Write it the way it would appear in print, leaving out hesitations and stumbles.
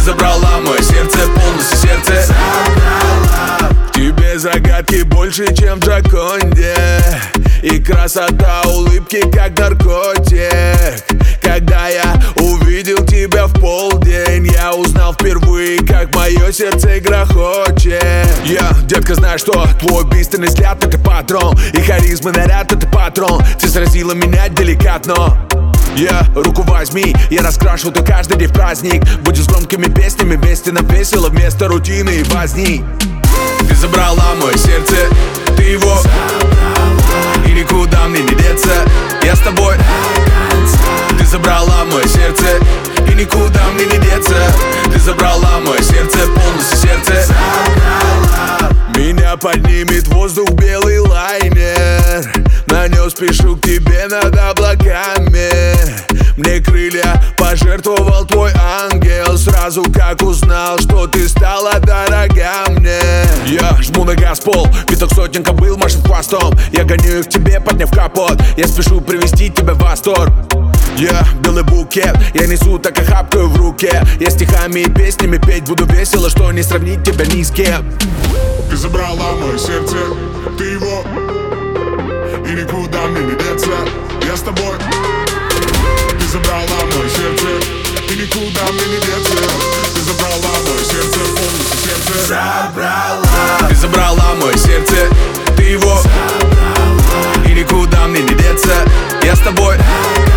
забрала мое сердце, полностью сердце забрала. В тебе загадки больше, чем в Джоконде, и красота улыбки, как наркотик. Когда я увидел тебя в полдень, я узнал впервые, как мое сердце грохочет. Детка, знаешь, что твой убийственный взгляд — это патрон, и харизма наряд — это патрон. Ты сразила меня деликатно. Руку возьми, я раскрашу ты каждый день в праздник. Будем с громкими песнями вместе нам весело, вместо рутины и возни. Ты забрала мое сердце, ты его забрала, и никуда мне не деться. Я с тобой Ты забрала мое сердце, и никуда мне не деться. Ты забрала мое сердце, полностью сердце забрала. Меня поднимет в воздух белый лайнер, на нем спешу к тебе над облаками. Мне крылья пожертвовал твой ангел, сразу как узнал, что ты стала дорога мне. Я жму на газ пол, виток сотен кобыл машет хвостом. Я гоню их к тебе, подняв капот, я спешу привести тебя в восторг. Белый букет, я несу, так и хапкаю в руке. Я стихами и песнями петь буду весело, что не сравнить тебя ни с кем. Ты забрала мое сердце, ты его, и никуда мне не деться. Я с тобой. Ты забрала мое сердце, и никуда мне не деться. Ты забрала мое сердце, полностью сердце забрала. Ты забрала мое сердце, ты его забрала, и никуда мне не деться. Я с тобой.